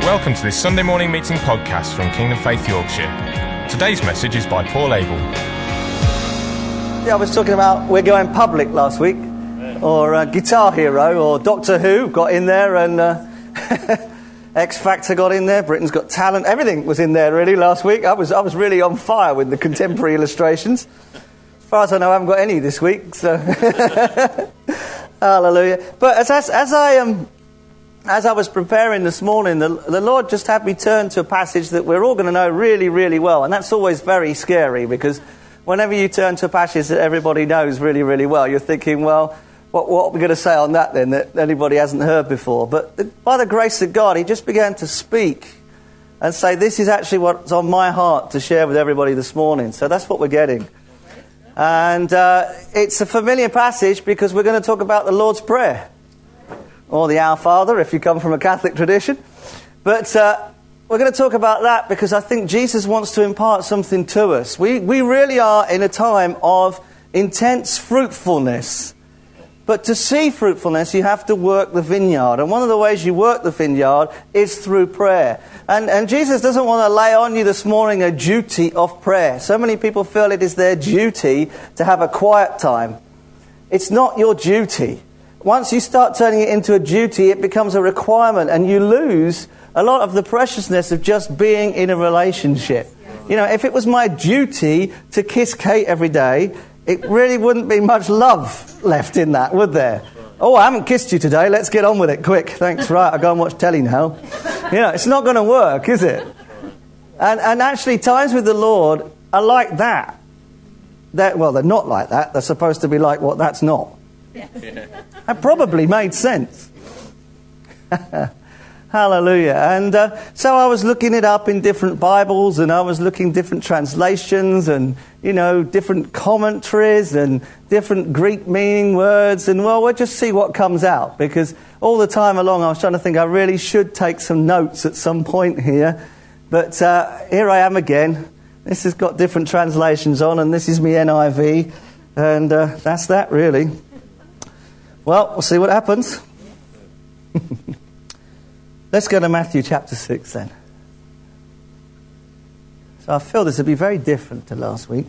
Welcome to this Sunday morning meeting podcast from Kingdom Faith Yorkshire. Today's message is by Paul Abel. Yeah, I was talking about We're Going Public last week, or Guitar Hero, or Doctor Who got in there, and X Factor got in there, Britain's Got Talent, everything was in there really last week. I was really on fire with the contemporary illustrations. As far as I know, I haven't got any this week, so hallelujah. But as I was preparing this morning, the Lord just had me turn to a passage that we're all going to know really, really well. And that's always very scary, because whenever you turn to a passage that everybody knows really, really well, you're thinking, well, what are we going to say on that then that anybody hasn't heard before? But by the grace of God, he just began to speak and say, this is actually what's on my heart to share with everybody this morning. So that's what we're getting. And it's a familiar passage because we're going to talk about the Lord's Prayer, or the Our Father, if you come from a Catholic tradition. But we're going to talk about that because I think Jesus wants to impart something to us. We really are in a time of intense fruitfulness. But to see fruitfulness, you have to work the vineyard. And one of the ways you work the vineyard is through prayer. And Jesus doesn't want to lay on you this morning a duty of prayer. So many people feel it is their duty to have a quiet time. It's not your duty. Once you start turning it into a duty, it becomes a requirement, and you lose a lot of the preciousness of just being in a relationship. You know, if it was my duty to kiss Kate every day, it really wouldn't be much love left in that, would there? Oh, I haven't kissed you today, let's get on with it quick. Thanks, right, I'll go and watch telly now. You know, it's not going to work, is it? And actually, times with the Lord are like that. Well, they're not like that. They're supposed to be like what that's not. That probably made sense. Hallelujah. And so I was looking it up in different Bibles, and I was looking different translations and, you know, different commentaries and different Greek meaning words. And, well, we'll just see what comes out, because all the time along I was trying to think I really should take some notes at some point here. But here I am again. This has got different translations on, and this is my NIV. And that's that, really. Well, we'll see what happens. Let's go to Matthew chapter 6 then. So I feel this will be very different to last week.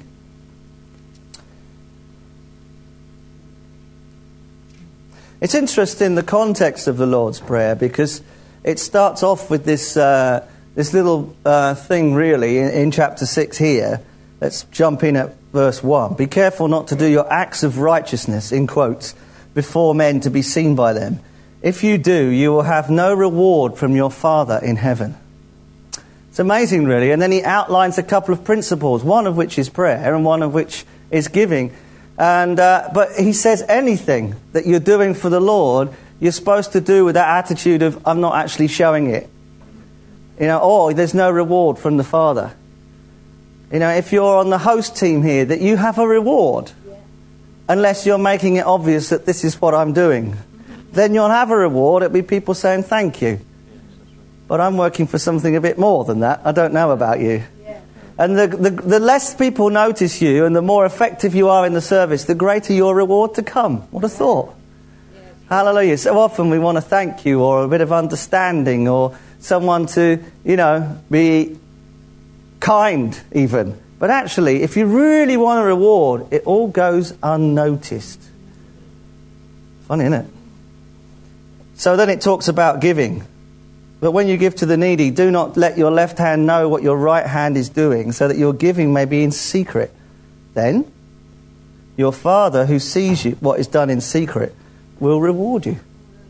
It's interesting, the context of the Lord's Prayer, because it starts off with this little thing really in chapter 6 here. Let's jump in at verse 1. Be careful not to do your acts of righteousness, in quotes, before men to be seen by them. If you do, you will have no reward from your Father in heaven. It's amazing, really. And then he outlines a couple of principles, one of which is prayer and one of which is giving. And but he says anything that you're doing for the Lord, you're supposed to do with that attitude of, I'm not actually showing it. You know, or there's no reward from the Father. You know, if you're on the host team here, that you have a reward. Unless you're making it obvious that this is what I'm doing. Then you'll have a reward. It'll be people saying thank you. But I'm working for something a bit more than that. I don't know about you. And the less people notice you and the more effective you are in the service, the greater your reward to come. What a thought. Hallelujah. So often we want to thank you, or a bit of understanding, or someone to, you know, be kind even. But actually, if you really want a reward, it all goes unnoticed. Funny, isn't it? So then it talks about giving. But when you give to the needy, do not let your left hand know what your right hand is doing, so that your giving may be in secret. Then your Father who sees you, what is done in secret, will reward you.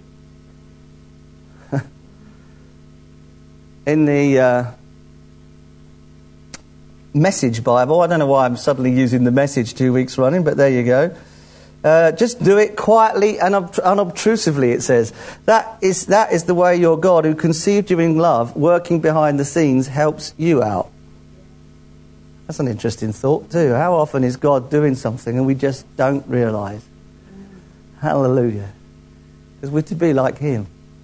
In the Message Bible, I don't know why I'm suddenly using the Message 2 weeks running, but there you go. Just do it quietly and unobtrusively, it says. That is the way your God, who conceived you in love, working behind the scenes, helps you out. That's an interesting thought too. How often is God doing something and we just don't realise? Hallelujah. Because we're to be like him.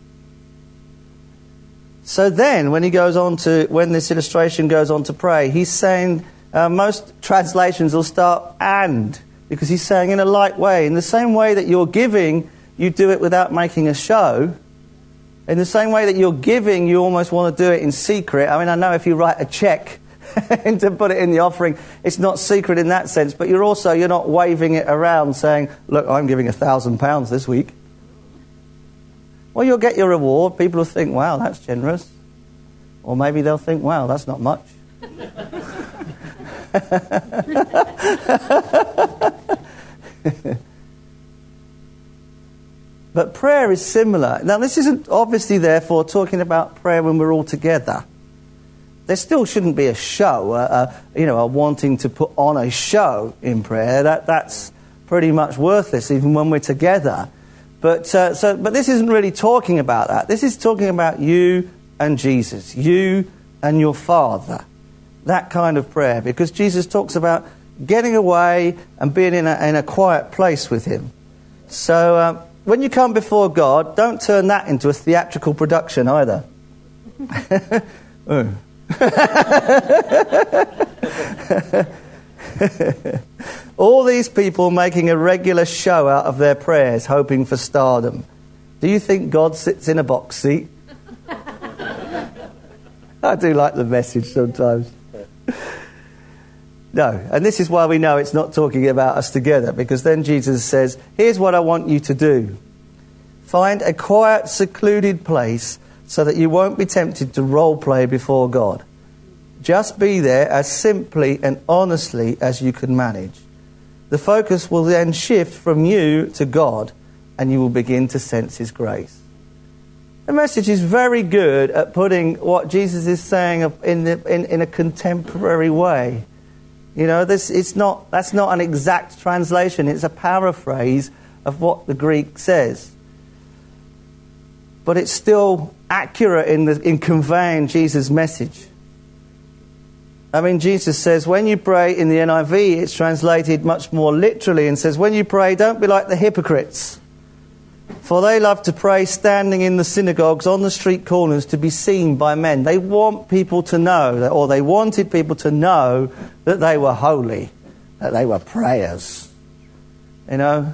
So then, when this illustration goes on to pray, he's saying, most translations will start and, because he's saying in a light way, in the same way that you're giving, you do it without making a show. In the same way that you're giving, you almost want to do it in secret. I mean, I know if you write a cheque and to put it in the offering, it's not secret in that sense, but you're not waving it around saying, look, I'm giving £1,000 this week. Well, you'll get your reward. People will think, wow, that's generous. Or maybe they'll think, wow, that's not much. But prayer is similar. Now, this isn't obviously, therefore, talking about prayer when we're all together. There still shouldn't be a show, a wanting to put on a show in prayer. That's pretty much worthless, even when we're together. But this isn't really talking about that. This is talking about you and Jesus, you and your Father. That kind of prayer, because Jesus talks about getting away and being in a quiet place with him. So when you come before God, don't turn that into a theatrical production either. All these people making a regular show out of their prayers, hoping for stardom. Do you think God sits in a box seat? I do like the message sometimes. No, and this is why we know it's not talking about us together, because then Jesus says, here's what I want you to do. Find a quiet, secluded place so that you won't be tempted to role play before God. Just be there as simply and honestly as you can manage. The focus will then shift from you to God, and you will begin to sense his grace. The message is very good at putting what Jesus is saying in a contemporary way. You know, that's not an exact translation. It's a paraphrase of what the Greek says. But it's still accurate in conveying Jesus' message. I mean, Jesus says, when you pray, in the NIV, it's translated much more literally and says, when you pray, don't be like the hypocrites. For they love to pray standing in the synagogues on the street corners to be seen by men. They want people to know, or they wanted people to know that they were holy, that they were prayers. You know,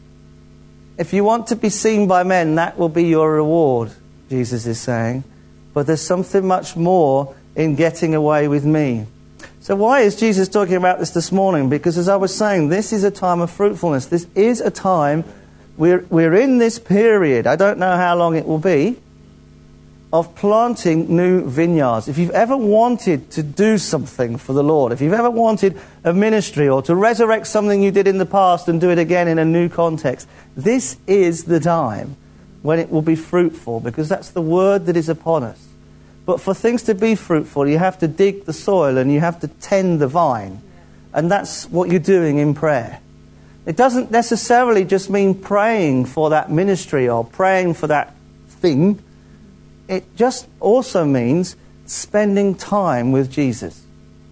if you want to be seen by men, that will be your reward, Jesus is saying. But there's something much more in getting away with me. So why is Jesus talking about this morning? Because as I was saying, this is a time of fruitfulness. This is a time, we're in this period, I don't know how long it will be, of planting new vineyards. If you've ever wanted to do something for the Lord, if you've ever wanted a ministry or to resurrect something you did in the past and do it again in a new context, this is the time when it will be fruitful, because that's the word that is upon us. But for things to be fruitful, you have to dig the soil and you have to tend the vine. And that's what you're doing in prayer. It doesn't necessarily just mean praying for that ministry or praying for that thing. It just also means spending time with Jesus.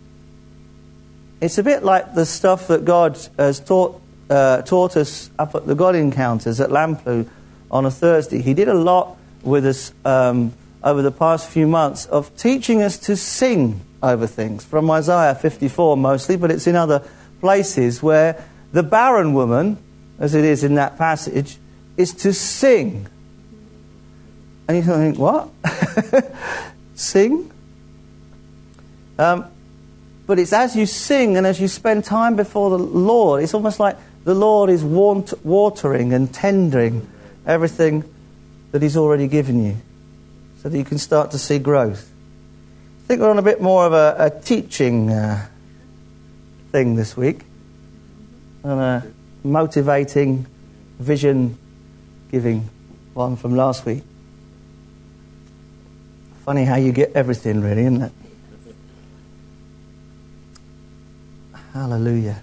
It's a bit like the stuff that God has taught us up at the God Encounters at Lamplugh on a Thursday. He did a lot with us over the past few months of teaching us to sing over things, from Isaiah 54 mostly, but it's in other places where the barren woman, as it is in that passage, is to sing. And you think, what? Sing? But it's as you sing and as you spend time before the Lord, it's almost like the Lord is watering and tendering everything that he's already given you, so that you can start to see growth. I think we're on a bit more of a teaching thing this week, and a motivating, vision-giving one from last week. Funny how you get everything, really, isn't it? Hallelujah.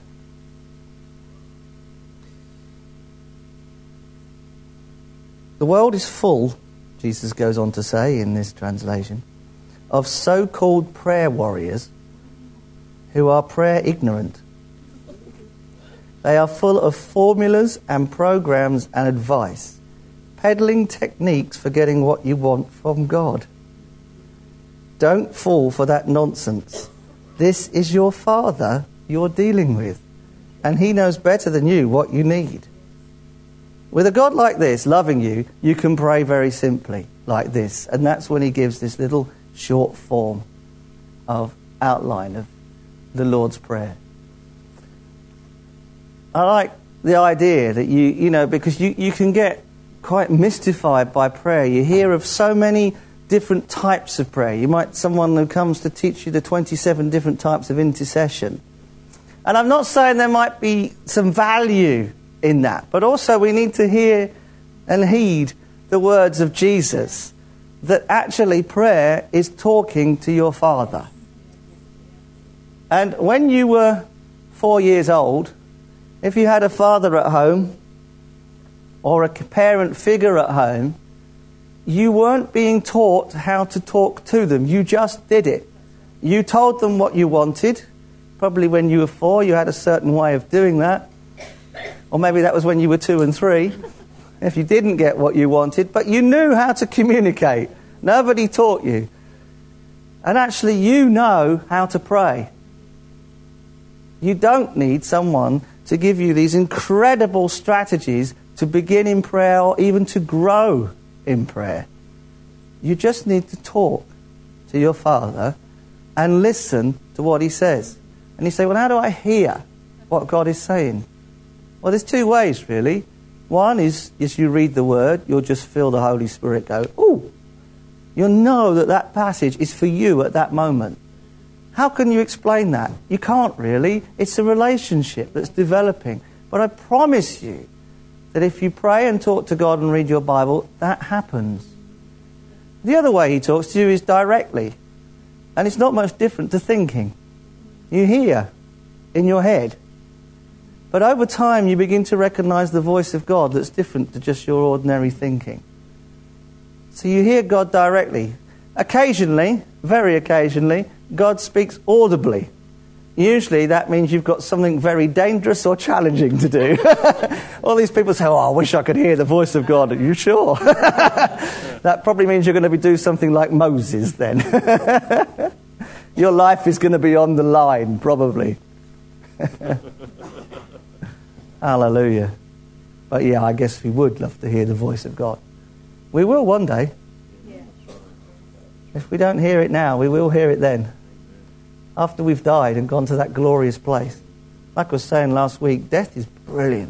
The world is full, Jesus goes on to say in this translation, of so-called prayer warriors who are prayer ignorant. They are full of formulas and programs and advice, peddling techniques for getting what you want from God. Don't fall for that nonsense. This is your Father you're dealing with, and he knows better than you what you need. With a God like this loving you, you can pray very simply. like this. And that's when he gives this little short form of outline of the Lord's Prayer. I like the idea that because you can get quite mystified by prayer. You hear of so many different types of prayer. Someone who comes to teach you the 27 different types of intercession. And I'm not saying there might be some value in that, but also we need to hear and heed the words of Jesus, that actually prayer is talking to your Father. And when you were 4 years old, if you had a father at home or a parent figure at home, you weren't being taught how to talk to them. You just did it. You told them what you wanted. Probably when you were 4, you had a certain way of doing that. Or maybe that was when you were 2 and 3, if you didn't get what you wanted. But you knew how to communicate. Nobody taught you. And actually, you know how to pray. You don't need someone to give you these incredible strategies to begin in prayer or even to grow in prayer. You just need to talk to your Father and listen to what he says. And you say, well, how do I hear what God is saying? Well, there's 2 ways, really. One is, as you read the Word, you'll just feel the Holy Spirit go, ooh. You'll know that passage is for you at that moment. How can you explain that? You can't really. It's a relationship that's developing. But I promise you that if you pray and talk to God and read your Bible, that happens. The other way he talks to you is directly. And it's not much different to thinking. You hear in your head. But over time you begin to recognize the voice of God that's different to just your ordinary thinking. So you hear God directly. Occasionally, very occasionally, God speaks audibly. Usually that means you've got something very dangerous or challenging to do. All these people say, oh, I wish I could hear the voice of God. Are you sure? That probably means you're going to be doing something like Moses then. Your life is going to be on the line, probably. Hallelujah. But yeah, I guess we would love to hear the voice of God. We will one day. If we don't hear it now, we will hear it then. After we've died and gone to that glorious place. Like I was saying last week, death is brilliant.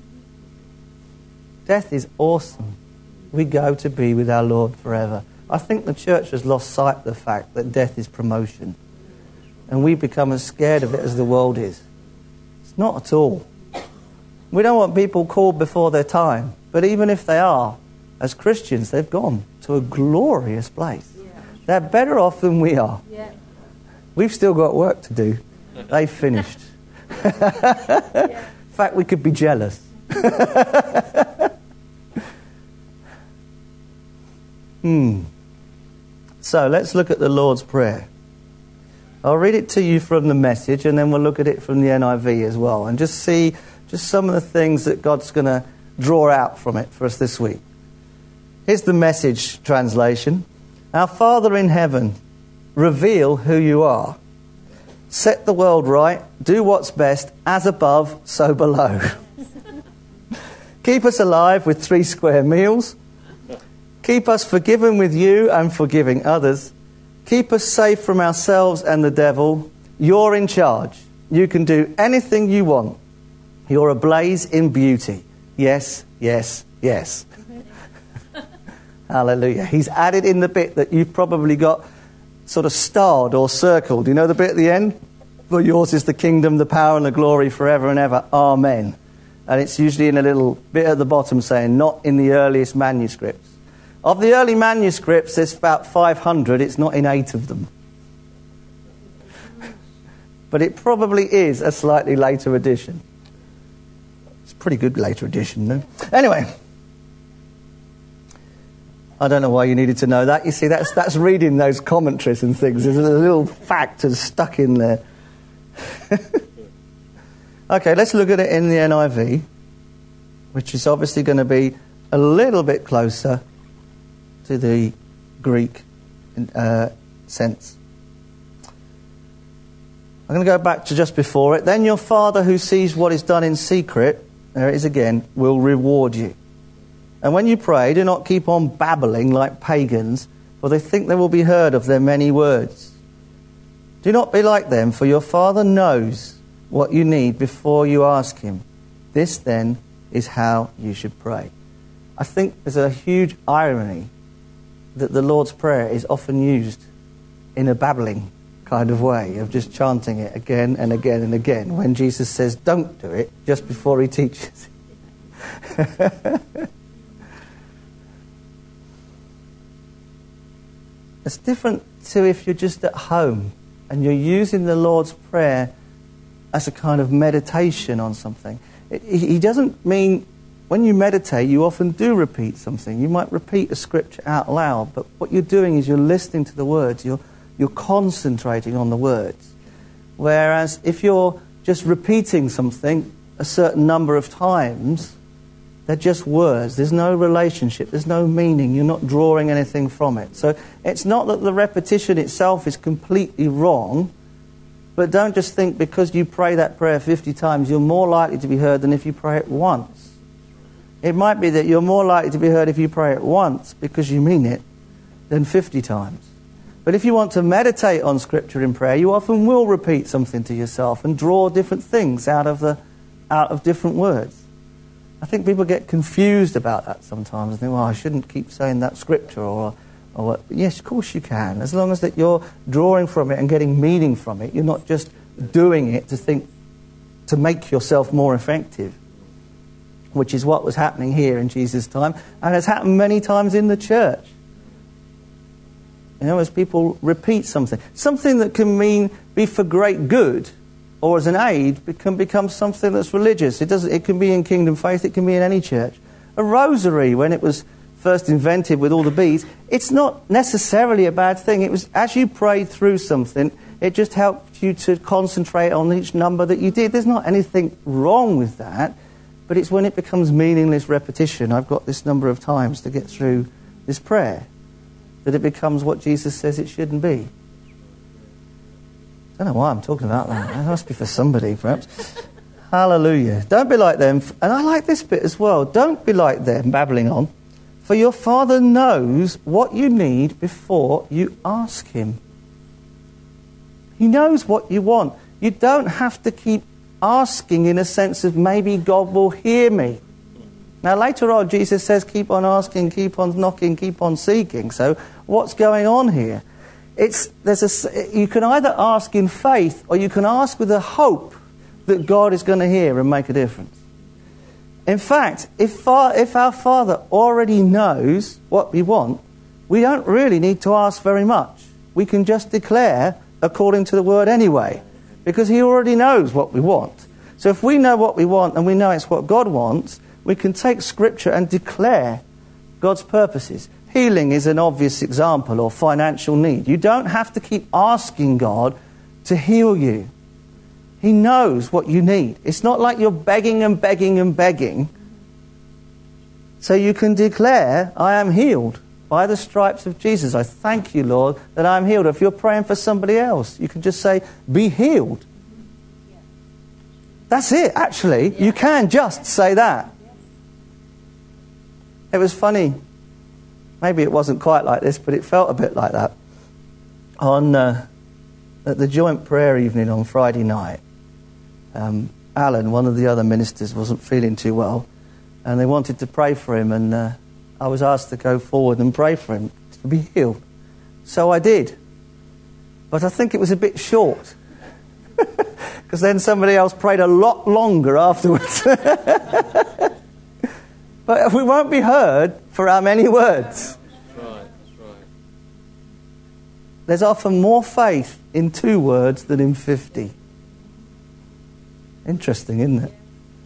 Death is awesome. We go to be with our Lord forever. I think the church has lost sight of the fact that death is promotion. And we become as scared of it as the world is. It's not at all. We don't want people called before their time. But even if they are, as Christians, they've gone to a glorious place. They're better off than we are. Yeah. We've still got work to do. They've finished. In fact, we could be jealous. So let's look at the Lord's Prayer. I'll read it to you from the Message, and then we'll look at it from the NIV as well, and just see some of the things that God's going to draw out from it for us this week. Here's the Message translation. Our Father in heaven, reveal who you are. Set the world right. Do what's best, as above, so below. Keep us alive with 3 square meals. Keep us forgiven with you and forgiving others. Keep us safe from ourselves and the devil. You're in charge. You can do anything you want. You're ablaze in beauty. Yes, yes, yes. Hallelujah. He's added in the bit that you've probably got sort of starred or circled. You know the bit at the end? For yours is the kingdom, the power and the glory forever and ever. Amen. And it's usually in a little bit at the bottom saying, not in the earliest manuscripts. Of the early manuscripts, there's about 500. It's not in 8 of them. But it probably is a slightly later edition. It's a pretty good later edition, no? Anyway. I don't know why you needed to know that. You see, that's reading those commentaries and things. There's a little fact stuck in there. Okay, let's look at it in the NIV, which is obviously going to be a little bit closer to the Greek sense. I'm going to go back to just before it. Then your Father who sees what is done in secret, there it is again, will reward you. And when you pray, do not keep on babbling like pagans, for they think they will be heard of their many words. Do not be like them, for your Father knows what you need before you ask him. This, then, is how you should pray. I think there's a huge irony that the Lord's Prayer is often used in a babbling kind of way, of just chanting it again and again and again, when Jesus says don't do it just before he teaches. It's different to if you're just at home and you're using the Lord's Prayer as a kind of meditation on something. He doesn't mean, when you meditate, you often do repeat something. You might repeat a scripture out loud, but what you're doing is you're listening to the words. You're concentrating on the words. Whereas if you're just repeating something a certain number of times, they're just words. There's no relationship. There's no meaning. You're not drawing anything from it. So it's not that the repetition itself is completely wrong, but don't just think because you pray that prayer 50 times, you're more likely to be heard than if you pray it once. It might be that you're more likely to be heard if you pray it once because you mean it than 50 times. But if you want to meditate on Scripture in prayer, you often will repeat something to yourself and draw different things out of different words. I think people get confused about that sometimes and think, well, I shouldn't keep saying that Scripture or what. Yes, of course you can, as long as that you're drawing from it and getting meaning from it. You're not just doing it to make yourself more effective, which is what was happening here in Jesus' time and has happened many times in the church. You know, as people repeat something that can be for great good or as an aid, it can become something that's religious. It can be in Kingdom Faith, it can be in any church. A rosary, when it was first invented with all the beads, it's not necessarily a bad thing. It was, as you prayed through something, it just helped you to concentrate on each number that you did. There's not anything wrong with that, but it's when it becomes meaningless repetition. I've got this number of times to get through this prayer, that it becomes what Jesus says it shouldn't be. I don't know why I'm talking about that. That must be for somebody, perhaps. Hallelujah. Don't be like them. And I like this bit as well. Don't be like them, babbling on. For your Father knows what you need before you ask him. He knows what you want. You don't have to keep asking in a sense of maybe God will hear me. Now later on Jesus says keep on asking, keep on knocking, keep on seeking. So what's going on here? You can either ask in faith or you can ask with a hope that God is going to hear and make a difference. In fact, if our Father already knows what we want, we don't really need to ask very much. We can just declare according to the word anyway, because he already knows what we want. So if we know what we want and we know it's what God wants, we can take Scripture and declare God's purposes. Healing is an obvious example, or financial need. You don't have to keep asking God to heal you. He knows what you need. It's not like you're begging and begging and begging. So you can declare, I am healed by the stripes of Jesus. I thank you, Lord, that I'm healed. If you're praying for somebody else, you can just say, be healed. That's it, actually. You can just say that. It was funny. Maybe it wasn't quite like this, but it felt a bit like that. At the joint prayer evening on Friday night, Alan, one of the other ministers, wasn't feeling too well, and they wanted to pray for him, and I was asked to go forward and pray for him to be healed. So I did. But I think it was a bit short, because then somebody else prayed a lot longer afterwards. But we won't be heard for our many words. That's right. There's often more faith in 2 words than in 50. Interesting, isn't it?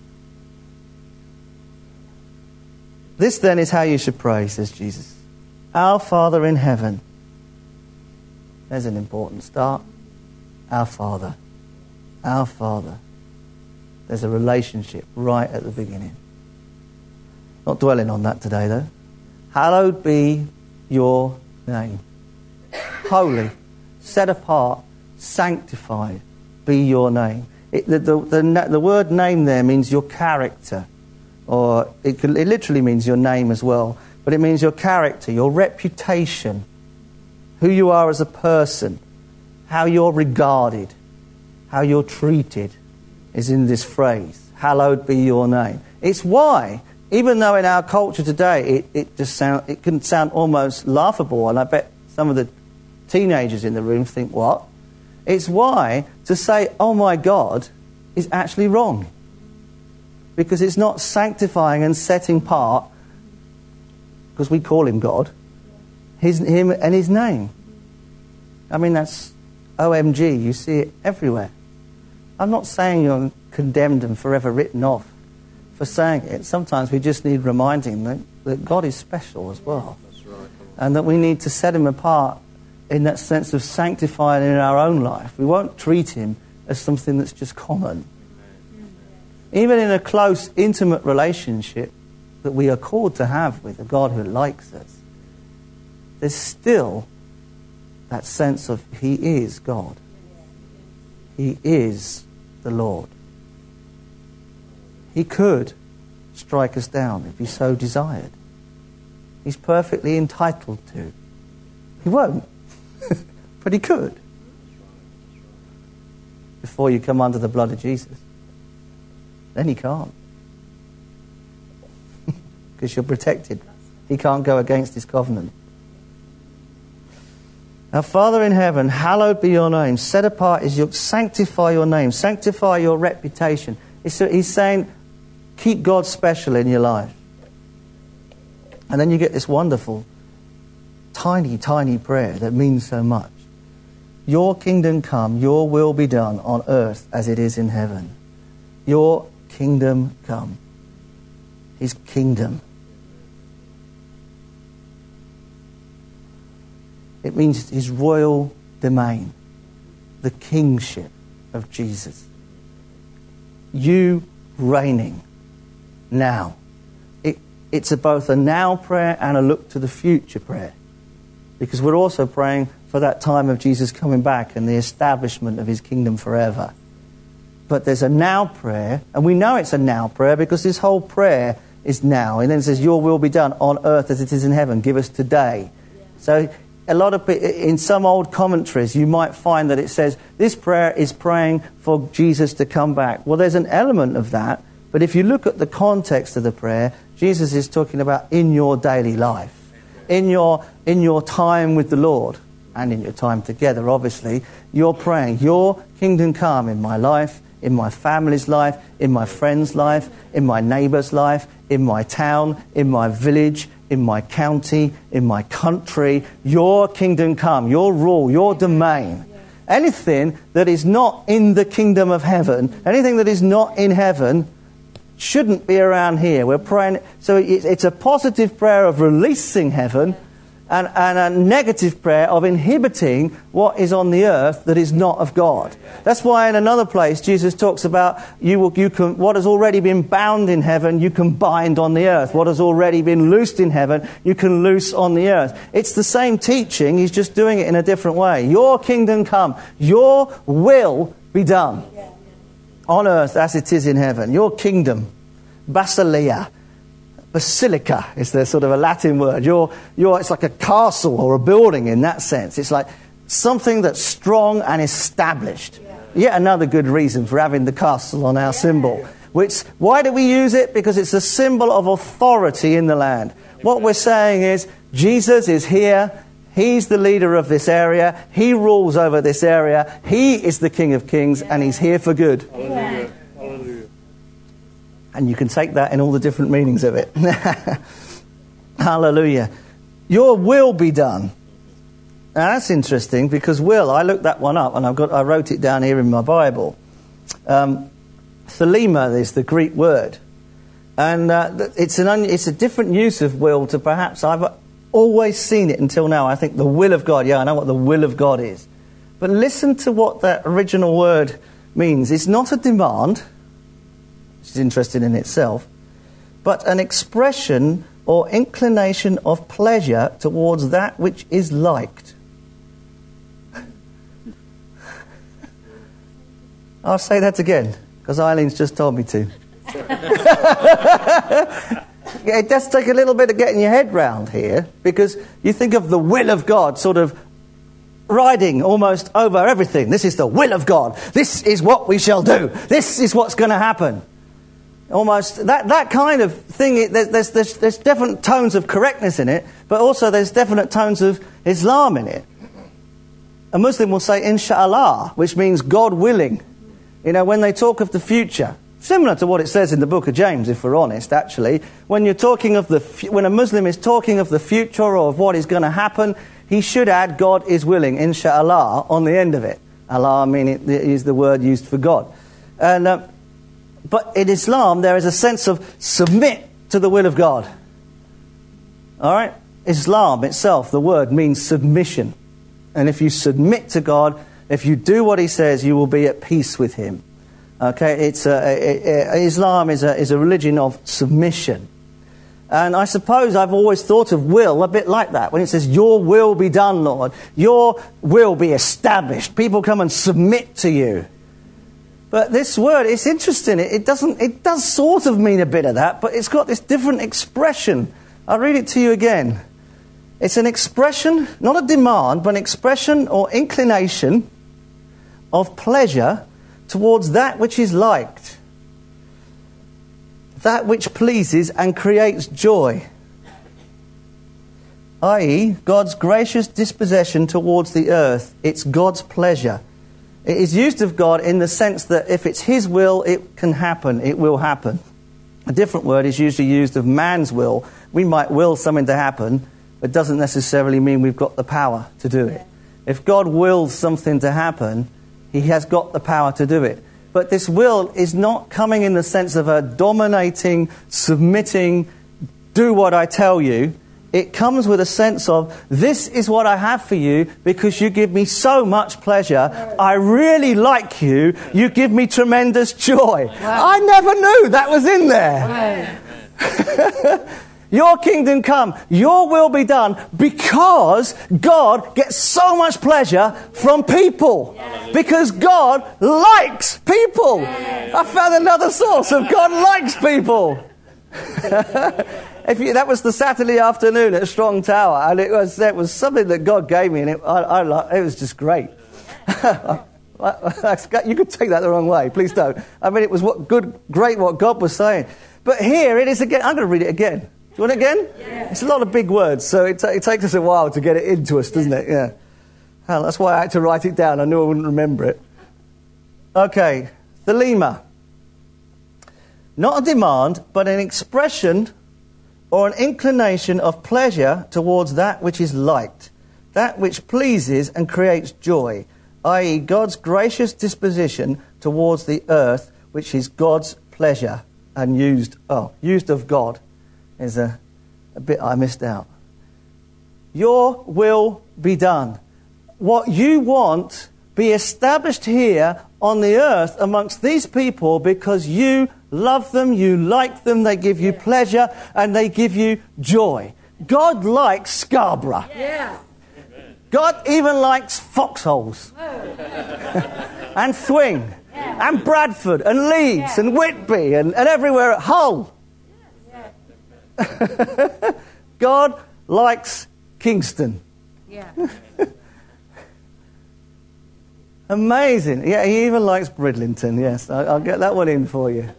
This then is how you should pray, says Jesus. Our Father in heaven. There's an important start. Our Father. Our Father. There's a relationship right at the beginning. Not dwelling on that today, though. Hallowed be your name. Holy, set apart, sanctified be your name. The word name there means your character, or it literally means your name as well, but it means your character, your reputation, who you are as a person, how you're regarded, how you're treated, is in this phrase, hallowed be your name. It's why, even though in our culture today it can sound almost laughable, and I bet some of the teenagers in the room think, what? It's why to say, oh my God, is actually wrong. Because it's not sanctifying and setting apart, because we call him God, him and his name. I mean, that's OMG, you see it everywhere. I'm not saying you're condemned and forever written off for saying it. Sometimes we just need reminding that God is special as well. That's right. And that we need to set him apart in that sense of sanctifying in our own life. We won't treat him as something that's just common. Even in a close, intimate relationship that we are called to have with a God who likes us, there's still that sense of he is God. He is the Lord. He could strike us down if he so desired. He's perfectly entitled to. He won't, but he could. Before you come under the blood of Jesus. Then he can't. Because you're protected. He can't go against his covenant. Our Father in heaven, hallowed be your name. Set apart is your, sanctify your name. Sanctify your reputation. He's saying, keep God special in your life. And then you get this wonderful, tiny, tiny prayer that means so much. Your kingdom come, your will be done on earth as it is in heaven. Your kingdom come. His kingdom. It means his royal domain. The kingship of Jesus. You reigning now. It's both a now prayer and a look to the future prayer. Because we're also praying for that time of Jesus coming back and the establishment of his kingdom forever. But there's a now prayer, and we know it's a now prayer because this whole prayer is now. And then it says, your will be done on earth as it is in heaven. Give us today. Yeah. So a lot of in some old commentaries you might find that it says this prayer is praying for Jesus to come back. Well, there's an element of that, but if you look at the context of the prayer, Jesus is talking about in your daily life, in your time with the Lord, and in your time together, obviously, you're praying, your kingdom come in my life, in my family's life, in my friend's life, in my neighbour's life, in my town, in my village, in my county, in my country. Your kingdom come, your rule, your domain. Anything that is not in the kingdom of heaven, anything that is not in heaven, shouldn't be around here. We're praying, so it's a positive prayer of releasing heaven, and a negative prayer of inhibiting what is on the earth that is not of God. That's why in another place Jesus talks about you can what has already been bound in heaven you can bind on the earth. What has already been loosed in heaven you can loose on the earth. It's the same teaching, he's just doing it in a different way. Your kingdom come, your will be done on earth as it is in heaven. Your kingdom, basileia. Basilica is the sort of a Latin word. It's like a castle or a building in that sense. It's like something that's strong and established. Yet another good reason for having the castle on our symbol. Why do we use it? Because it's a symbol of authority in the land. What we're saying is Jesus is here. He's the leader of this area. He rules over this area. He is the King of Kings and he's here for good. Hallelujah. Hallelujah. And you can take that in all the different meanings of it. Hallelujah. Your will be done. Now that's interesting because I looked that one up and I wrote it down here in my Bible. Thelema is the Greek word. And it's a different use of will to perhaps I've always seen it until now. I think the will of God. Yeah, I know what the will of God is. But listen to what that original word means. It's not a demand, which is interesting in itself, but an expression or inclination of pleasure towards that which is liked. I'll say that again, because Eileen's just told me to. It does take a little bit of getting your head round here, because you think of the will of God sort of riding almost over everything. This is the will of God. This is what we shall do. This is what's going to happen. Almost that kind of thing. There's definite tones of correctness in it, but also there's definite tones of Islam in it. A Muslim will say inshallah, which means God willing. You know, when they talk of the future, similar to what it says in the book of James, if we're honest, actually. When you're talking of when a Muslim is talking of the future or of what is going to happen, he should add God is willing, inshallah, on the end of it. Allah, I mean, it is the word used for God. And but in Islam, there is a sense of submit to the will of God. All right? Islam itself, the word, means submission. And if you submit to God, if you do what he says, you will be at peace with him. Okay? Islam is a religion of submission. And I suppose I've always thought of will a bit like that. When it says, your will be done, Lord. Your will be established. People come and submit to you. But this word, it's interesting. It does sort of mean a bit of that, but it's got this different expression. I'll read it to you again. It's an expression, not a demand, but an expression or inclination of pleasure towards that which is liked. That which pleases and creates joy. I.e., God's gracious disposition towards the earth. It's God's pleasure. It is used of God in the sense that if it's his will, it can happen, it will happen. A different word is usually used of man's will. We might will something to happen, but it doesn't necessarily mean we've got the power to do it. If God wills something to happen, he has got the power to do it. But this will is not coming in the sense of a dominating, submitting, do what I tell you. It comes with a sense of, this is what I have for you because you give me so much pleasure. I really like you. You give me tremendous joy. Wow. I never knew that was in there. Wow. Your kingdom come, your will be done, because God gets so much pleasure from people. Yes. Because God likes people. Yes. I found another source of God likes people. That was the Saturday afternoon at Strong Tower, and it was something that God gave me, and it was just great. You could take that the wrong way. Please don't. I mean, it was great what God was saying. But here it is again. I'm going to read it again. Do you want it again? Yeah. It's a lot of big words, so it takes us a while to get it into us, doesn't it? Yeah. Well, that's why I had to write it down. I knew I wouldn't remember it. Okay, thelema. Not a demand, but an expression or an inclination of pleasure towards that which is liked, that which pleases and creates joy, i.e. God's gracious disposition towards the earth, which is God's pleasure and used of God. Is a bit I missed out. Your will be done. What you want be established here on the earth amongst these people because you love them, you like them, they give you pleasure, and they give you joy. God likes Scarborough. Yeah. God even likes Foxholes. And Thwing. Yeah. And Bradford and Leeds and Whitby and everywhere at Hull. God likes Kingston. Yeah. Amazing. Yeah, he even likes Bridlington. Yes, I'll get that one in for you.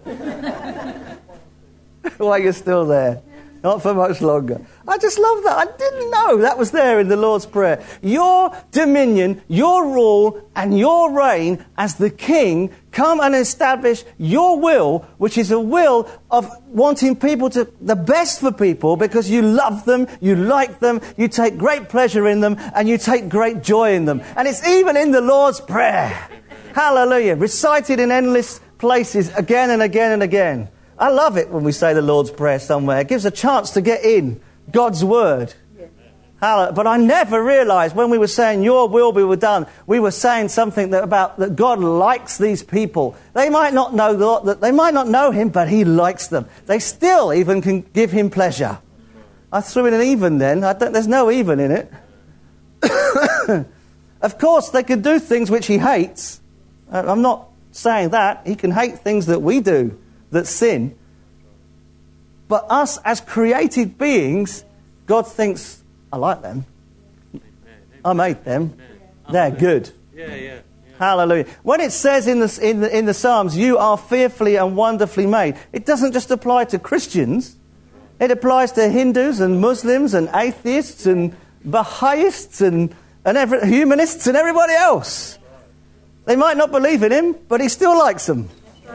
While you're still there. Not for much longer. I just love that. I didn't know that was there in the Lord's Prayer. Your dominion, your rule, and your reign as the king come and establish your will, which is a will of wanting people to, the best for people because you love them, you like them, you take great pleasure in them, and you take great joy in them. And it's even in the Lord's Prayer. Hallelujah. Recited in endless places again and again and again. I love it when we say the Lord's Prayer somewhere. It gives a chance to get in God's Word. Yeah. But I never realised when we were saying, your will be done, we were saying something that God likes these people. They might not know Him, but He likes them. They still even can give Him pleasure. I threw in an even then. There's no even in it. Of course, they can do things which He hates. I'm not saying that. He can hate things that we do. that sin. But us as created beings, God thinks, I like them. I made them. They're good. Hallelujah. When it says in the Psalms, you are fearfully and wonderfully made, it doesn't just apply to Christians. It applies to Hindus and Muslims and atheists and Baha'ists and humanists and everybody else. They might not believe in him, but he still likes them.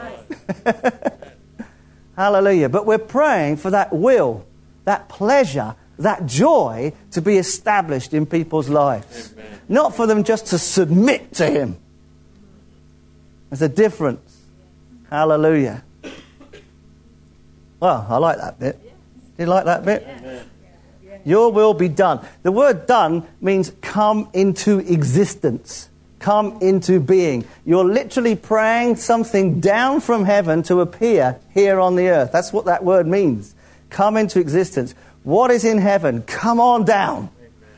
Hallelujah. But we're praying for that will, that pleasure, that joy to be established in people's lives. Amen. Not for them just to submit to him. There's a difference. Hallelujah. Well, I like that bit. Do you like that bit? Amen. Your will be done. The word done means come into existence. Come into being. You're literally praying something down from heaven to appear here on the earth. That's what that word means. Come into existence. What is in heaven? Come on down.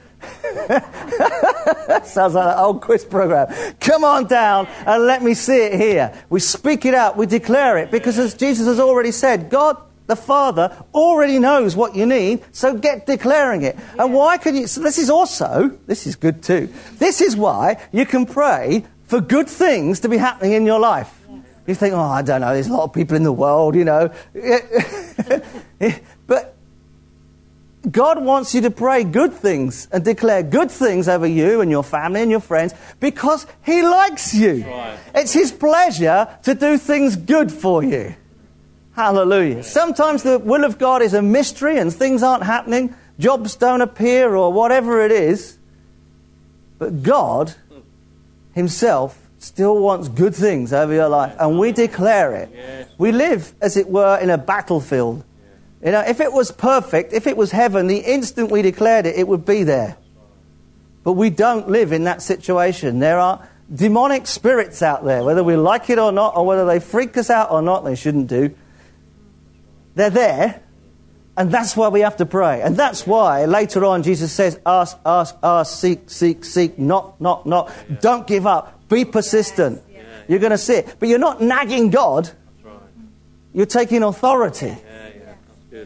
Sounds like an old quiz program. Come on down and let me see it here. We speak it out. We declare it. Because as Jesus has already said, God the Father already knows what you need, so get declaring it. And why can you... So this is good too. This is why you can pray for good things to be happening in your life. You think, oh, I don't know, there's a lot of people in the world, you know. But God wants you to pray good things and declare good things over you and your family and your friends because he likes you. Right. It's his pleasure to do things good for you. Hallelujah. Sometimes the will of God is a mystery and things aren't happening, jobs don't appear or whatever it is. But God himself still wants good things over your life and we declare it. Yes. We live, as it were, in a battlefield. Yes. You know, if it was perfect, if it was heaven, the instant we declared it, it would be there. But we don't live in that situation. There are demonic spirits out there, whether we like it or not, or whether they freak us out or not, they shouldn't do. They're there, and that's why we have to pray. And that's why later on Jesus says, ask, ask, ask, seek, seek, seek, knock, knock, knock. Yeah. Don't give up. Be persistent. Yeah. You're going to see it. But you're not nagging God. That's right. You're taking authority. Yeah, that's good.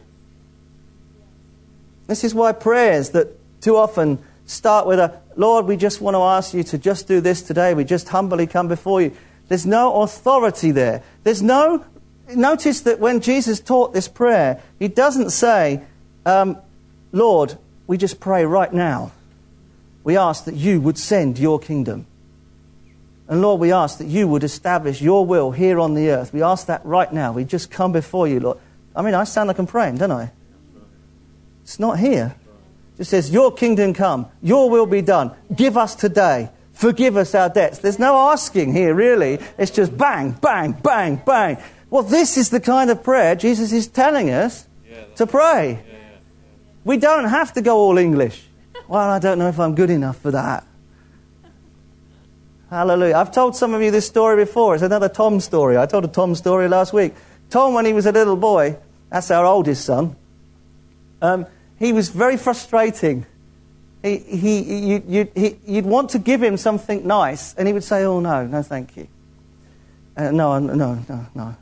This is why prayers that too often start with a, Lord, we just want to ask you to just do this today. We just humbly come before you. There's no authority there. There's no... Notice that when Jesus taught this prayer, he doesn't say, Lord, we just pray right now. We ask that you would send your kingdom. And Lord, we ask that you would establish your will here on the earth. We ask that right now. We just come before you, Lord. I mean, I sound like I'm praying, don't I? It's not here. It just says, your kingdom come, your will be done. Give us today. Forgive us our debts. There's no asking here, really. It's just bang, bang, bang, bang. Well, this is the kind of prayer Jesus is telling us to pray. We don't have to go all English. Well, I don't know if I'm good enough for that. Hallelujah. I've told some of you this story before. It's another Tom story. I told a Tom story last week. Tom, when he was a little boy, that's our oldest son, he was very frustrating. You'd want to give him something nice, and he would say, oh, no, thank you. No.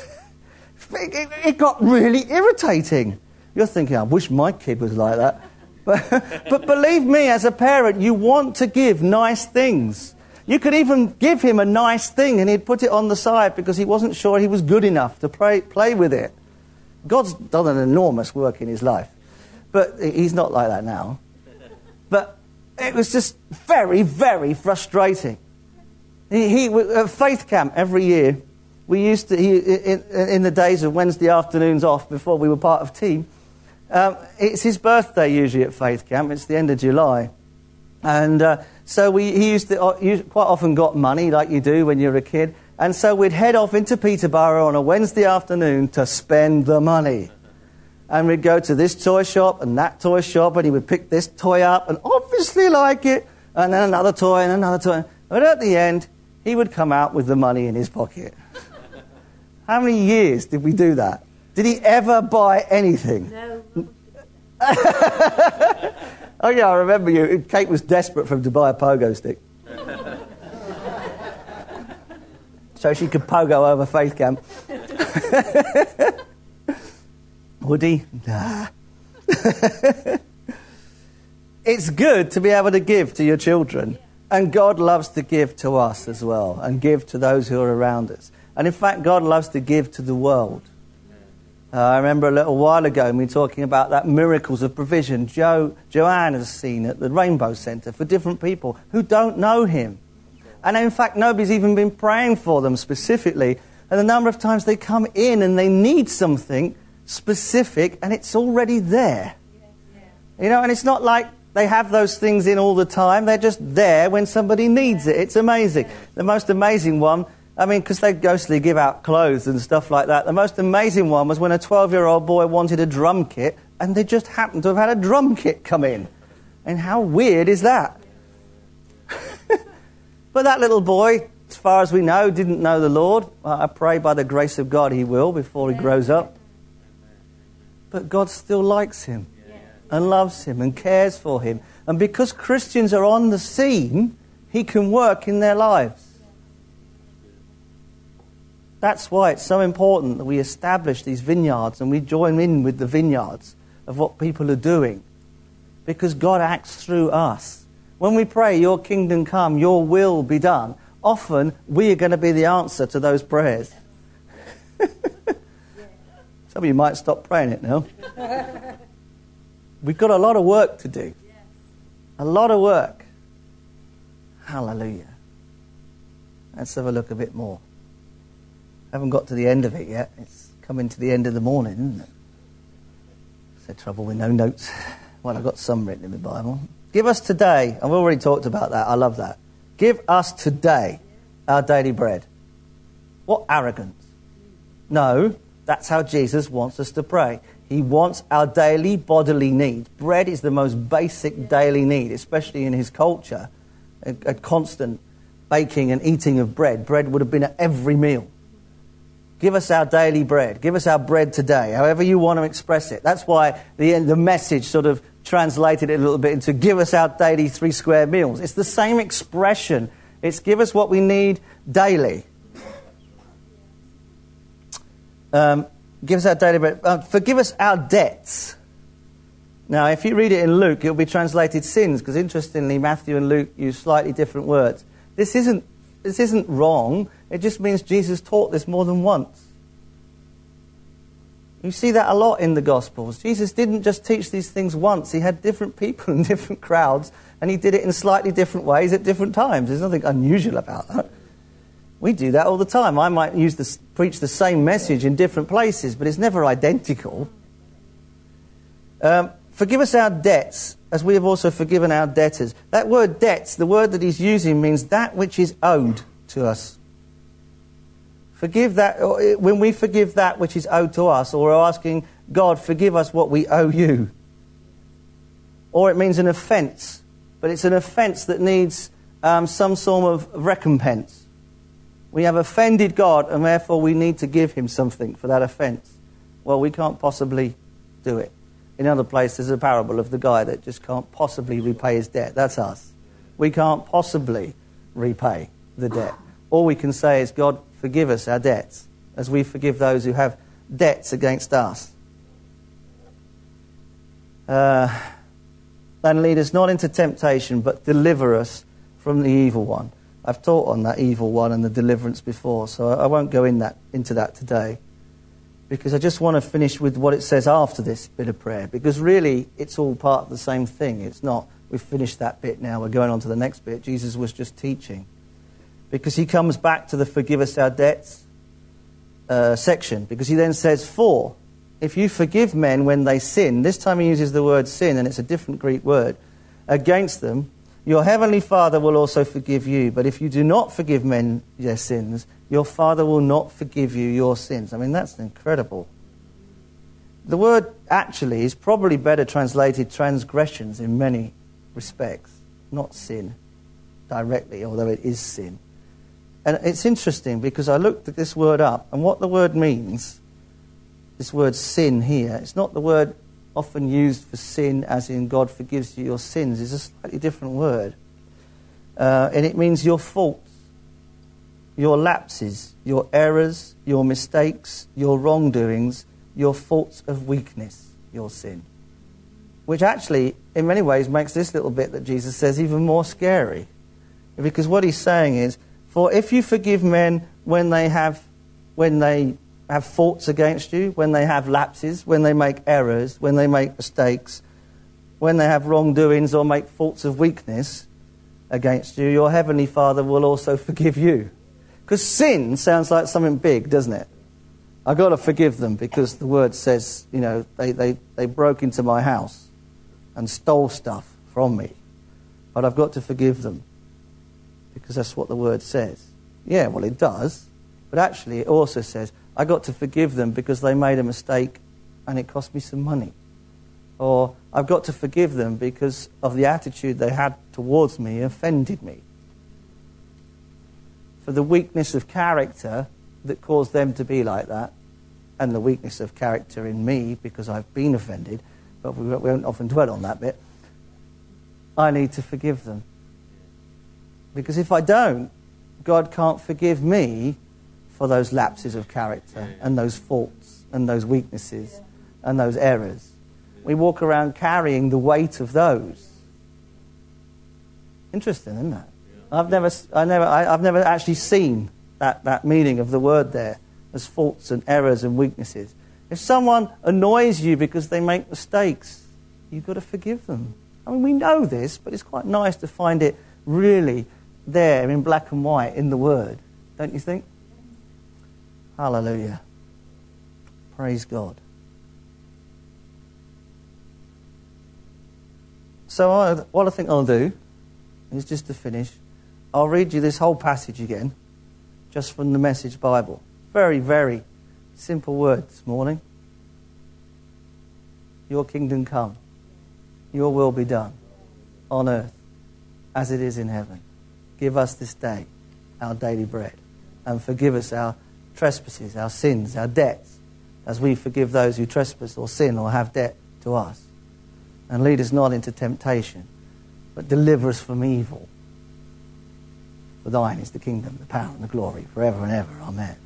It got really irritating. You're thinking, I wish my kid was like that. But believe me, as a parent, you want to give nice things. You could even give him a nice thing and he'd put it on the side because he wasn't sure he was good enough to play with it. God's done an enormous work in his life. But he's not like that now. But it was just very, very frustrating. At Faith Camp every year, we used to, in the days of Wednesday afternoons off before we were part of team, it's his birthday usually at Faith Camp. It's the end of July. And so he used to quite often got money like you do when you're a kid. And so we'd head off into Peterborough on a Wednesday afternoon to spend the money. And we'd go to this toy shop and that toy shop, and he would pick this toy up and obviously like it, and then another toy and another toy. But at the end, he would come out with the money in his pocket. How many years did we do that? Did he ever buy anything? No. Oh yeah, I remember you. Kate was desperate for him to buy a pogo stick. So she could pogo over Faith Camp. Would he? Nah. It's good to be able to give to your children. And God loves to give to us as well, and give to those who are around us. And in fact, God loves to give to the world. I remember a little while ago me talking about that miracles of provision Joanne has seen at the Rainbow Centre for different people who don't know him. And in fact, nobody's even been praying for them specifically. And the number of times they come in and they need something specific and it's already there. You know, and it's not like they have those things in all the time. They're just there when somebody needs it. It's amazing. The most amazing one, I mean, because they ghostly give out clothes and stuff like that. The most amazing one was when a 12-year-old boy wanted a drum kit and they just happened to have had a drum kit come in. And how weird is that? But that little boy, as far as we know, didn't know the Lord. I pray by the grace of God he will before he grows up. But God still likes him and loves him and cares for him. And because Christians are on the scene, he can work in their lives. That's why it's so important that we establish these vineyards and we join in with the vineyards of what people are doing. Because God acts through us. When we pray, your kingdom come, your will be done, often we are going to be the answer to those prayers. Some of you might stop praying it now. We've got a lot of work to do. A lot of work. Hallelujah. Let's have a look a bit more. Haven't got to the end of it yet. It's coming to the end of the morning, isn't it? It's the trouble with no notes. Well, I've got some written in the Bible. Give us today. I've already talked about that. I love that. Give us today our daily bread. What arrogance. No, that's how Jesus wants us to pray. He wants our daily bodily needs. Bread is the most basic daily need, especially in his culture. A constant baking and eating of bread. Bread would have been at every meal. Give us our daily bread. Give us our bread today, however you want to express it. That's why the message sort of translated it a little bit into give us our daily 3 square meals. It's the same expression. It's give us what we need daily. Give us our daily bread. Forgive us our debts. Now, if you read it in Luke, it'll be translated sins, because interestingly, Matthew and Luke use slightly different words. This isn't wrong. It just means Jesus taught this more than once. You see that a lot in the Gospels. Jesus didn't just teach these things once. He had different people and different crowds, and he did it in slightly different ways at different times. There's nothing unusual about that. We do that all the time. I might preach the same message in different places, but it's never identical. Forgive us our debts, as we have also forgiven our debtors. That word debts, the word that he's using, means that which is owed to us. Forgive that, when we forgive that which is owed to us, or we're asking God, forgive us what we owe you. Or it means an offence, but it's an offence that needs some form of recompense. We have offended God, and therefore we need to give him something for that offence. Well, we can't possibly do it. In other places, there's a parable of the guy that just can't possibly repay his debt. That's us. We can't possibly repay the debt. All we can say is, God, forgive us our debts, as we forgive those who have debts against us. And lead us not into temptation, but deliver us from the evil one. I've taught on that evil one and the deliverance before, so I won't go into that today, because I just want to finish with what it says after this bit of prayer, because really it's all part of the same thing. It's not, we've finished that bit now, we're going on to the next bit. Jesus was just teaching. Because he comes back to the forgive us our debts section, because he then says, for if you forgive men when they sin, this time he uses the word sin, and it's a different Greek word, against them, your heavenly Father will also forgive you. But if you do not forgive men their sins, your Father will not forgive you your sins. I mean, that's incredible. The word actually is probably better translated transgressions in many respects, not sin directly, although it is sin. And it's interesting because I looked at this word up, and what the word means, this word sin here, it's not the word often used for sin as in God forgives you your sins. It's a slightly different word. And it means your faults. your lapses, your errors, your mistakes, your wrongdoings, your faults of weakness, your sin. Which actually, in many ways, makes this little bit that Jesus says even more scary. Because what he's saying is, for if you forgive men when they have faults against you, when they have lapses, when they make errors, when they make mistakes, when they have wrongdoings or make faults of weakness against you, your heavenly Father will also forgive you. Because sin sounds like something big, doesn't it? I've got to forgive them because the word says, they broke into my house and stole stuff from me. But I've got to forgive them because that's what the word says. Yeah, well, it does. But actually, it also says, I got to forgive them because they made a mistake and it cost me some money. Or I've got to forgive them because of the attitude they had towards me offended me. For the weakness of character that caused them to be like that, and the weakness of character in me because I've been offended, but we won't often dwell on that bit, I need to forgive them. Because if I don't, God can't forgive me for those lapses of character and those faults and those weaknesses and those errors. We walk around carrying the weight of those. Interesting, isn't it? I've never actually seen that meaning of the word there as faults and errors and weaknesses. If someone annoys you because they make mistakes, you've got to forgive them. I mean, we know this, but it's quite nice to find it really there in black and white in the word, don't you think? Hallelujah. Praise God. So what I think I'll do is just to finish, I'll read you this whole passage again, just from the Message Bible. Very, very simple word this morning. Your kingdom come. Your will be done on earth as it is in heaven. Give us this day our daily bread and forgive us our trespasses, our sins, our debts, as we forgive those who trespass or sin or have debt to us. And lead us not into temptation, but deliver us from evil. For thine is the kingdom, the power, and the glory, forever and ever. Amen.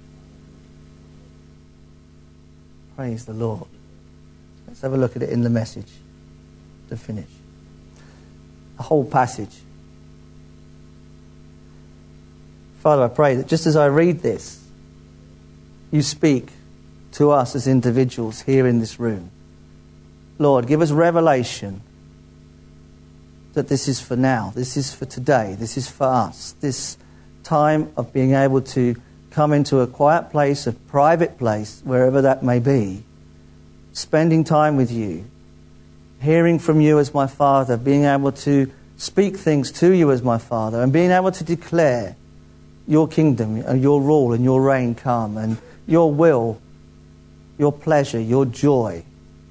Praise the Lord. Let's have a look at it in the Message to finish. The whole passage. Father, I pray that just as I read this, you speak to us as individuals here in this room. Lord, give us revelation that this is for now, this is for today, this is for us. This time of being able to come into a quiet place, a private place, wherever that may be, spending time with you, hearing from you as my Father, being able to speak things to you as my Father, and being able to declare your kingdom, and your rule and your reign come, and your will, your pleasure, your joy,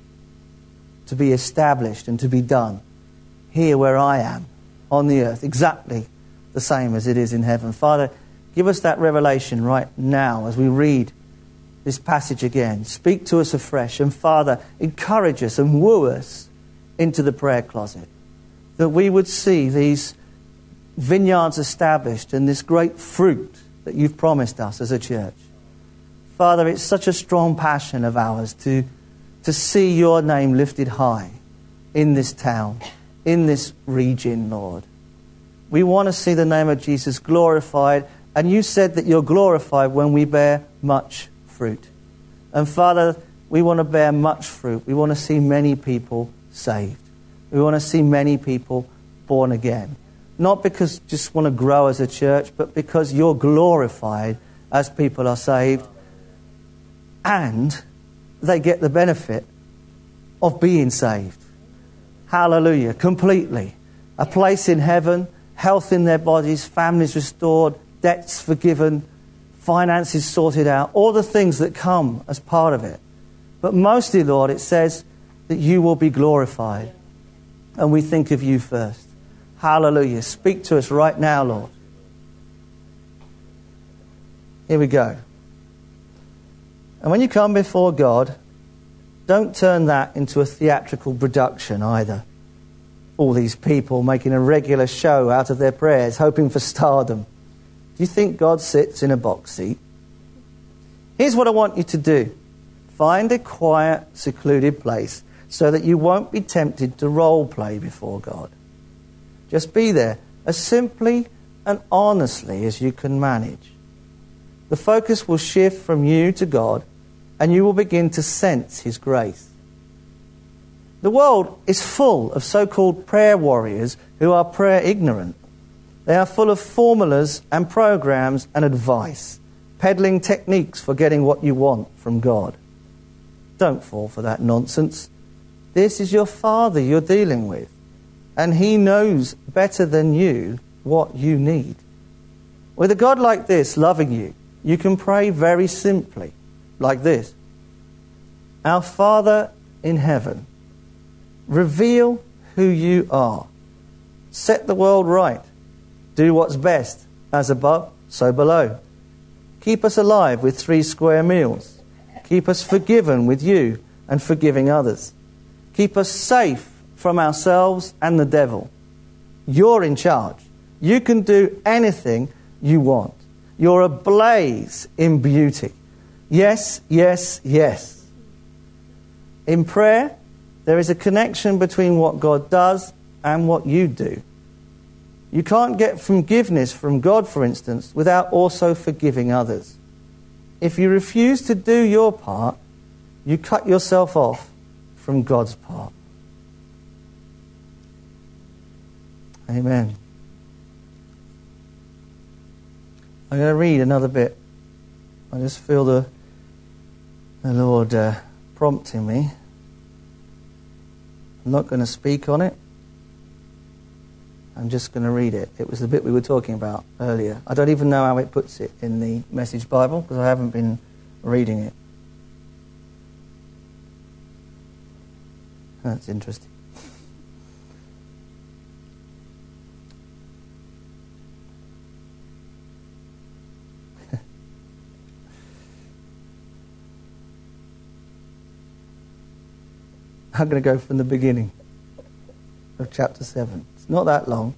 to be established and to be done here where I am on the earth, exactly the same as it is in heaven. Father, give us that revelation right now as we read this passage again. Speak to us afresh, and Father, encourage us and woo us into the prayer closet, that we would see these vineyards established and this great fruit that you've promised us as a church. Father, it's such a strong passion of ours to see your name lifted high in this town, in this region, Lord. We want to see the name of Jesus glorified, and you said that you're glorified when we bear much fruit. And Father, we want to bear much fruit. We want to see many people saved. We want to see many people born again. Not because we just want to grow as a church, but because you're glorified as people are saved, and they get the benefit of being saved. Hallelujah. Completely. A place in heaven, health in their bodies, families restored, debts forgiven, finances sorted out, all the things that come as part of it. But mostly, Lord, it says that you will be glorified. And we think of you first. Hallelujah. Speak to us right now, Lord. Here we go. And when you come before God, don't turn that into a theatrical production either. All these people making a regular show out of their prayers, hoping for stardom. Do you think God sits in a box seat? Here's what I want you to do. Find a quiet, secluded place so that you won't be tempted to role play before God. Just be there as simply and honestly as you can manage. The focus will shift from you to God, and you will begin to sense His grace. The world is full of so-called prayer warriors who are prayer ignorant. They are full of formulas and programs and advice, peddling techniques for getting what you want from God. Don't fall for that nonsense. This is your Father you're dealing with, and He knows better than you what you need. With a God like this loving you, you can pray very simply, like this. Our Father in heaven, reveal who you are. Set the world right. Do what's best, as above, so below. Keep us alive with 3 square meals. Keep us forgiven with you and forgiving others. Keep us safe from ourselves and the devil. You're in charge. You can do anything you want. You're ablaze in beauty. Yes, yes, yes. In prayer, there is a connection between what God does and what you do. You can't get forgiveness from God, for instance, without also forgiving others. If you refuse to do your part, you cut yourself off from God's part. Amen. I'm going to read another bit. I just feel the Lord prompting me. I'm not going to speak on it. I'm just going to read it. It was the bit we were talking about earlier. I don't even know how it puts it in the Message Bible because I haven't been reading it. That's interesting. I'm going to go from the beginning of chapter 7. It's not that long.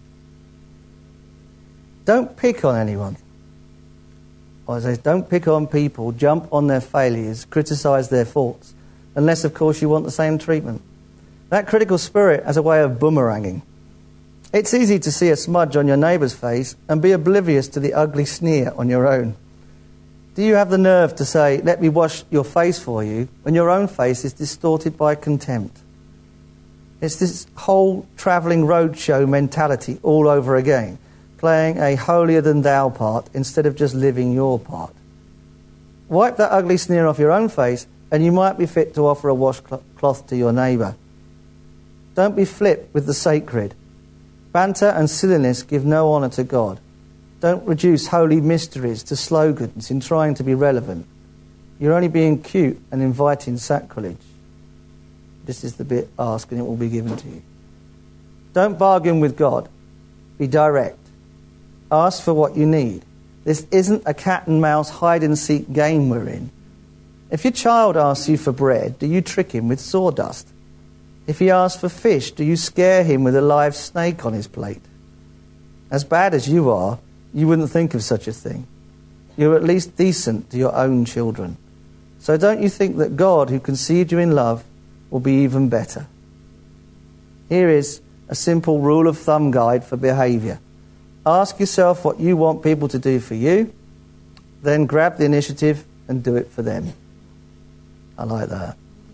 Don't pick on anyone. Or it says, don't pick on people, jump on their failures, criticise their faults, unless, of course, you want the same treatment. That critical spirit has a way of boomeranging. It's easy to see a smudge on your neighbour's face and be oblivious to the ugly sneer on your own. Do you have the nerve to say, let me wash your face for you, when your own face is distorted by contempt? It's this whole travelling roadshow mentality all over again, playing a holier-than-thou part instead of just living your part. Wipe that ugly sneer off your own face and you might be fit to offer a washcloth to your neighbour. Don't be flip with the sacred. Banter and silliness give no honour to God. Don't reduce holy mysteries to slogans in trying to be relevant. You're only being cute and inviting sacrilege. This is the bit, ask and it will be given to you. Don't bargain with God. Be direct. Ask for what you need. This isn't a cat and mouse hide and seek game we're in. If your child asks you for bread, do you trick him with sawdust? If he asks for fish, do you scare him with a live snake on his plate? As bad as you are, you wouldn't think of such a thing. You're at least decent to your own children. So don't you think that God, who conceived you in love, will be even better? Here is a simple rule of thumb guide for behaviour. Ask yourself what you want people to do for you, then grab the initiative and do it for them. I like that.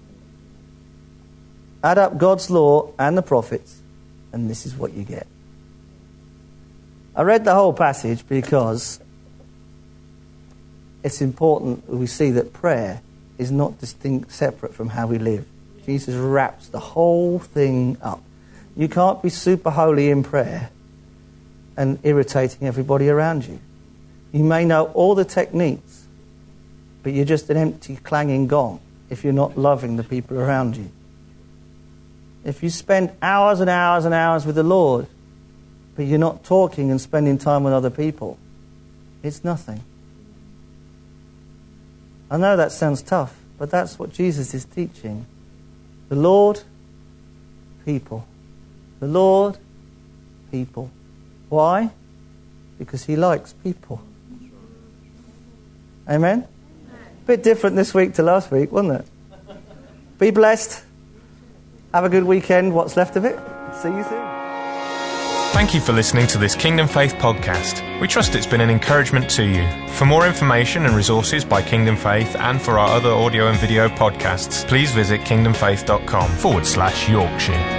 Add up God's law and the prophets, and this is what you get. I read the whole passage because it's important that we see that prayer is not distinct, separate from how we live. Jesus wraps the whole thing up. You can't be super holy in prayer and irritating everybody around you. You may know all the techniques, but you're just an empty clanging gong if you're not loving the people around you. If you spend hours and hours and hours with the Lord, but you're not talking and spending time with other people, it's nothing. I know that sounds tough, but that's what Jesus is teaching. The Lord, people. The Lord, people. Why? Because he likes people. Amen? Bit different this week to last week, wasn't it? Be blessed. Have a good weekend, what's left of it. See you soon. Thank you for listening to this Kingdom Faith podcast. We trust it's been an encouragement to you. For more information and resources by Kingdom Faith and for our other audio and video podcasts, please visit kingdomfaith.com/Yorkshire.